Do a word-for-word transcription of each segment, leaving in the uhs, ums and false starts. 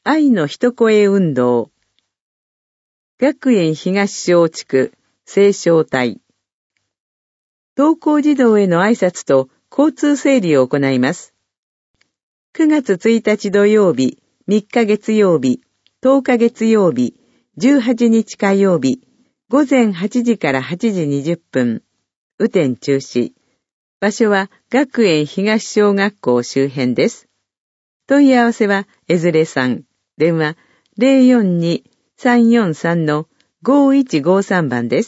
愛の一声運動。学園東小地区青少隊。登校児童への挨拶と交通整理を行います。くがつついたち土曜日、みっか月曜日、とおか月曜日、じゅうはちにち火曜日、ごぜんはちじからはちじにじゅっぷん、雨天中止。場所は学園東小学校周辺です。問い合わせは江連さん。電話 ゼロよんに さんよんさん ごいちごさん 番です。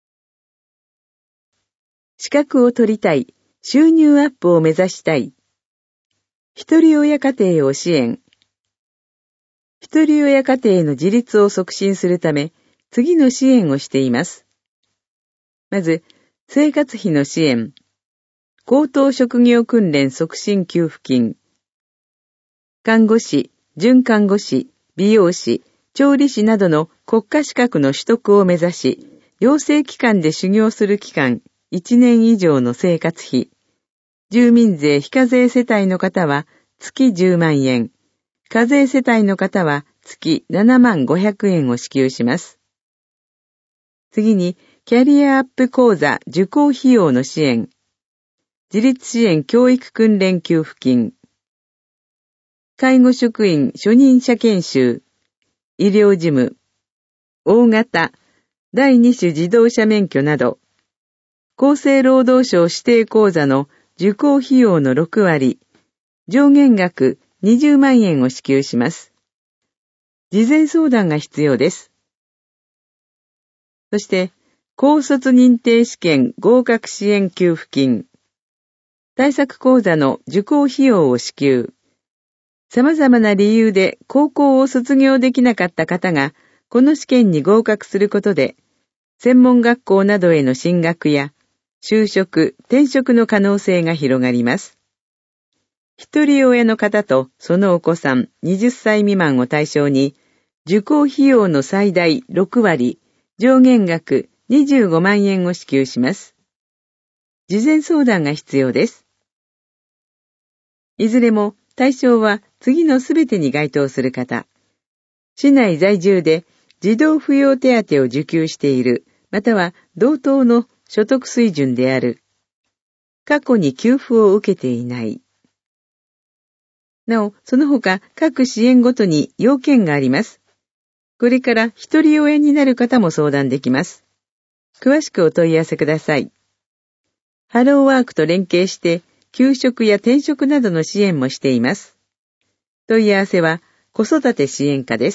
資格を取りたい、収入アップを目指したい。一人親家庭を支援。一人親家庭の自立を促進するため、次の支援をしています。まず、生活費の支援。高等職業訓練促進給付金。看護師、准看護師、美容師、調理師などの国家資格の取得を目指し、養成機関で修行する期間、いちねん以上の生活費。住民税非課税世帯の方は月じゅうまんえん。課税世帯の方は月ななまんごひゃくえんを支給します。次に、キャリアアップ講座受講費用の支援。自立支援教育訓練給付金。介護職員初任者研修。医療事務。大型、だいに種自動車免許など。厚生労働省指定講座の受講費用のろくわり。上限額にじゅうまんえんを支給します。事前相談が必要です。そして、高卒認定試験合格支援給付金。対策講座の受講費用を支給。様々な理由で高校を卒業できなかった方が、この試験に合格することで、専門学校などへの進学や、就職、転職の可能性が広がります。一人親の方とそのお子さんはたち未満を対象に、受講費用の最大ろくわり、上限額にじゅうごまんえんを支給します。事前相談が必要です。いずれも対象は次のすべてに該当する方。市内在住で児童扶養手当を受給している、または同等の所得水準である。過去に給付を受けていない。なお、その他各支援ごとに要件があります。これから一人親になる方も相談できます。詳しくお問い合わせください。ハローワークと連携して、休職や転職などの支援もしています。問い合わせは子育て支援課です。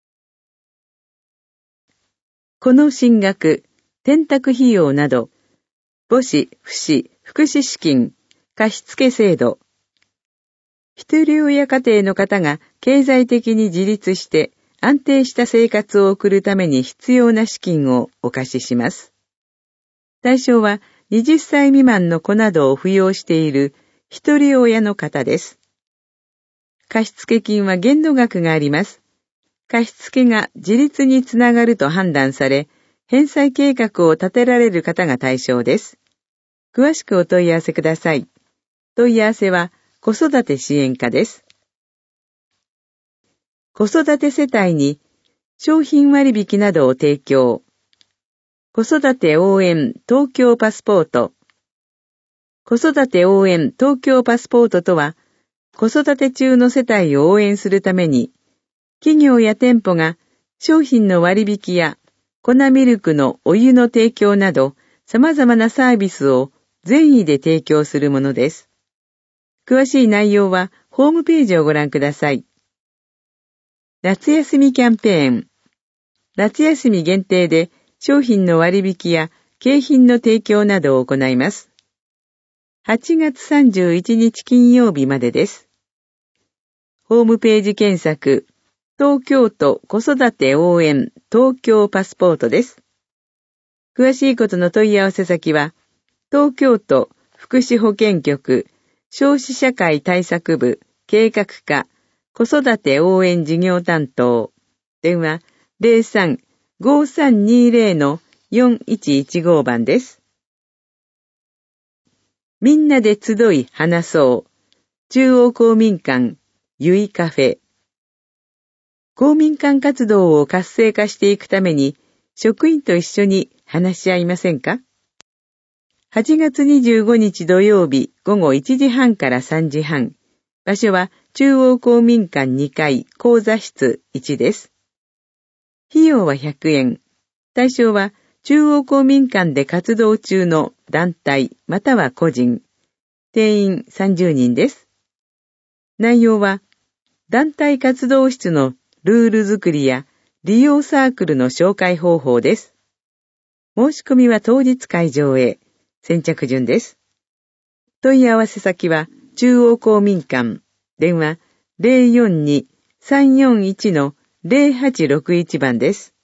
この進学、転宅費用など、母子、父子、福祉資金、貸付制度。一人親家庭の方が経済的に自立して安定した生活を送るために必要な資金をお貸しします。対象ははたち未満の子などを扶養している一人親の方です。貸付金は限度額があります。貸付が自立につながると判断され、返済計画を立てられる方が対象です。詳しくお問い合わせください。問い合わせは子育て支援課です。子育て世帯に商品割引などを提供。子育て応援東京パスポート。子育て応援東京パスポートとは、子育て中の世帯を応援するために、企業や店舗が商品の割引や粉ミルクのお湯の提供など様々なサービスを善意で提供するものです。詳しい内容はホームページをご覧ください。夏休みキャンペーン。夏休み限定で商品の割引や景品の提供などを行います。はちがつさんじゅういちにち金曜日までです。ホームページ検索、東京都子育て応援東京パスポートです。詳しいことの問い合わせ先は、東京都福祉保健局少子社会対策部計画課子育て応援事業担当、電話 ゼロさん ごさんにゼロ よんいちいちご 番です。みんなで集い話そう。中央公民館ゆいカフェ。 公民館活動を活性化していくために、職員と一緒に話し合いませんか？はちがつにじゅうごにち土曜日午後いちじはんからさんじはん。場所は中央公民館にかい講座室いちです。費用はひゃくえん。対象は中央公民館で活動中の団体または個人。定員さんじゅうにんです。内容は団体活動室のルール作りや利用サークルの紹介方法です。申し込みは当日会場へ。先着順です。問い合わせ先は中央公民館。電話 ゼロよんに さんよんいち のゼロはちろくいち 番です。